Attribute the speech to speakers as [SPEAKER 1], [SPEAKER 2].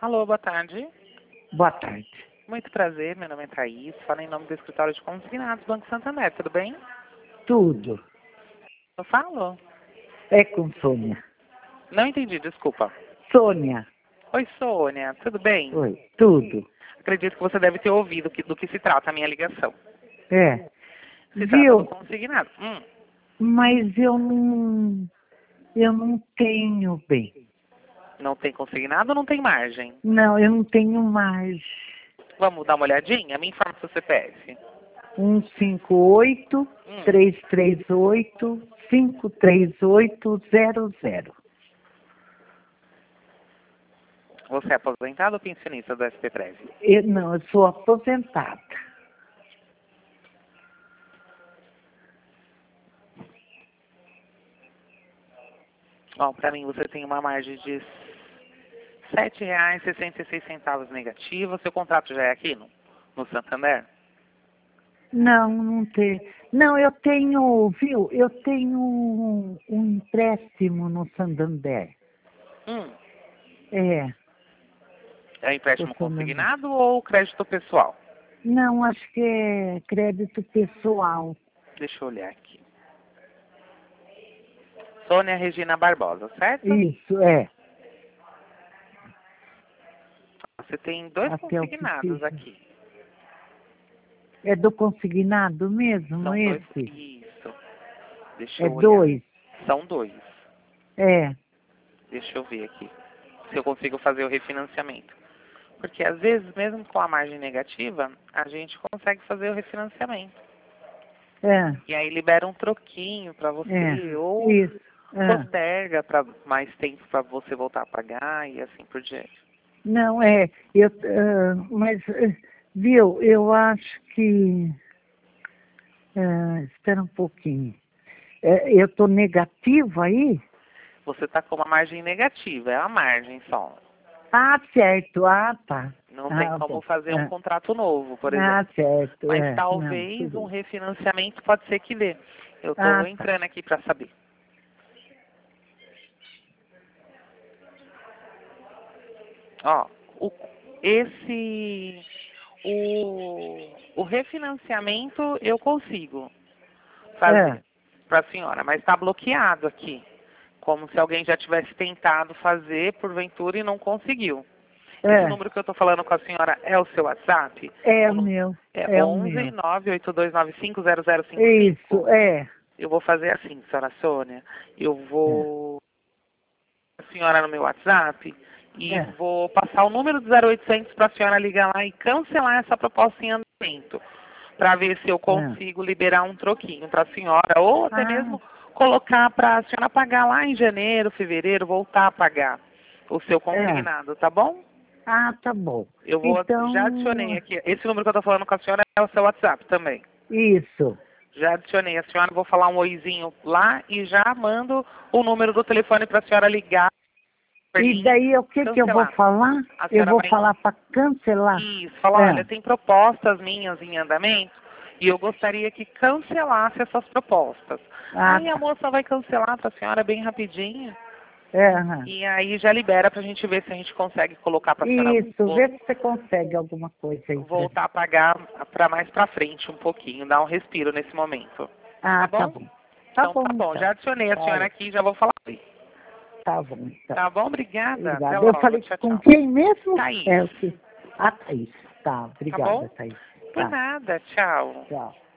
[SPEAKER 1] Alô, boa tarde.
[SPEAKER 2] Boa tarde.
[SPEAKER 1] Muito prazer, meu nome é Thaís, falo em nome do escritório de consignados Banco Santander, tudo bem?
[SPEAKER 2] Tudo.
[SPEAKER 1] Eu falo?
[SPEAKER 2] É com Sônia.
[SPEAKER 1] Não entendi, desculpa.
[SPEAKER 2] Sônia.
[SPEAKER 1] Oi, Sônia, tudo bem?
[SPEAKER 2] Oi. Tudo.
[SPEAKER 1] Acredito que você deve ter ouvido do que se trata a minha ligação.
[SPEAKER 2] É.
[SPEAKER 1] Se trata do
[SPEAKER 2] Viu?
[SPEAKER 1] consignado.
[SPEAKER 2] Mas eu não tenho bem.
[SPEAKER 1] Não tem consignado ou não tem margem?
[SPEAKER 2] Não, eu não tenho mais.
[SPEAKER 1] Vamos dar uma olhadinha? Me informa seu CPF.
[SPEAKER 2] 158-338-53800.
[SPEAKER 1] Você é aposentado ou pensionista do SP13?
[SPEAKER 2] Não, eu sou aposentada.
[SPEAKER 1] Bom, para mim você tem uma margem de R$ 7,66 negativa. Seu contrato já é aqui no Santander?
[SPEAKER 2] Não, não tem. Não, eu tenho, viu? Eu tenho um empréstimo no Santander. É.
[SPEAKER 1] É empréstimo
[SPEAKER 2] Do Santander.
[SPEAKER 1] consignado ou crédito pessoal?
[SPEAKER 2] Não, acho que é crédito pessoal.
[SPEAKER 1] Deixa eu olhar aqui. Sônia Regina Barbosa, certo?
[SPEAKER 2] Isso, é.
[SPEAKER 1] Você tem dois
[SPEAKER 2] Até o
[SPEAKER 1] consignados
[SPEAKER 2] que
[SPEAKER 1] aqui.
[SPEAKER 2] é do consignado mesmo,
[SPEAKER 1] São dois.
[SPEAKER 2] esse?
[SPEAKER 1] Isso. Deixa
[SPEAKER 2] É
[SPEAKER 1] eu olhar.
[SPEAKER 2] dois?
[SPEAKER 1] São dois.
[SPEAKER 2] É.
[SPEAKER 1] Deixa eu ver aqui. Se eu consigo fazer o refinanciamento. Porque às vezes, mesmo com a margem negativa, a gente consegue fazer o refinanciamento.
[SPEAKER 2] É.
[SPEAKER 1] E aí libera um troquinho para você, ou
[SPEAKER 2] Isso.
[SPEAKER 1] posterga para mais tempo para você voltar a pagar e assim por diante.
[SPEAKER 2] Não, mas, viu, eu acho que, espera um pouquinho. Eu estou negativa aí?
[SPEAKER 1] Você está com uma margem negativa, é a margem só.
[SPEAKER 2] Ah, certo. Ah, tá.
[SPEAKER 1] Não tem como
[SPEAKER 2] Bom.
[SPEAKER 1] fazer um contrato novo, por exemplo.
[SPEAKER 2] Ah, certo.
[SPEAKER 1] Mas
[SPEAKER 2] Não,
[SPEAKER 1] talvez
[SPEAKER 2] tudo
[SPEAKER 1] um
[SPEAKER 2] bem.
[SPEAKER 1] refinanciamento pode ser que dê. Eu estou
[SPEAKER 2] Ah, tá.
[SPEAKER 1] entrando aqui para saber. Ó, o refinanciamento eu consigo fazer para a senhora, mas está bloqueado aqui. Como se alguém já tivesse tentado fazer, porventura, e não conseguiu. Esse número que eu estou falando com a senhora é o seu WhatsApp?
[SPEAKER 2] É o meu.
[SPEAKER 1] É
[SPEAKER 2] É o
[SPEAKER 1] 11
[SPEAKER 2] meu.
[SPEAKER 1] 982950055.
[SPEAKER 2] Isso, é.
[SPEAKER 1] Eu vou fazer assim, senhora Sônia. Eu vou a senhora no meu WhatsApp e vou passar o número do 0800 para a senhora ligar lá e cancelar essa proposta em andamento, para ver se eu consigo liberar um troquinho para a senhora, ou até mesmo colocar para a senhora pagar lá em janeiro, fevereiro, voltar a pagar o seu consignado, tá bom?
[SPEAKER 2] Ah, tá bom.
[SPEAKER 1] Eu vou,
[SPEAKER 2] Então,
[SPEAKER 1] já adicionei aqui, esse número que eu estou falando com a senhora é o seu WhatsApp também.
[SPEAKER 2] isso.
[SPEAKER 1] Já adicionei a senhora, vou falar um oizinho lá e já mando o número do telefone para a senhora ligar.
[SPEAKER 2] E daí o que eu vou falar? Eu vou falar para cancelar?
[SPEAKER 1] Isso, falar, olha, tem propostas minhas em andamento e eu gostaria que cancelasse essas propostas. Aí a moça vai cancelar para a senhora bem rapidinho. E aí já libera para a gente ver se a gente consegue colocar para a senhora.
[SPEAKER 2] Isso, vê se você consegue alguma coisa aí.
[SPEAKER 1] Voltar a pagar para mais para frente um pouquinho, dar um respiro nesse momento.
[SPEAKER 2] Ah, tá bom.
[SPEAKER 1] Então tá bom, já adicionei a senhora aqui, já vou falar.
[SPEAKER 2] Tá bom, então.
[SPEAKER 1] Tá bom, obrigada. Até
[SPEAKER 2] Eu
[SPEAKER 1] logo.
[SPEAKER 2] falei
[SPEAKER 1] Tchau,
[SPEAKER 2] com
[SPEAKER 1] tchau.
[SPEAKER 2] quem mesmo?
[SPEAKER 1] Thaís.
[SPEAKER 2] A Thaís. Tá, obrigada,
[SPEAKER 1] bom?
[SPEAKER 2] Thaís.
[SPEAKER 1] Por nada, tchau.
[SPEAKER 2] Tchau.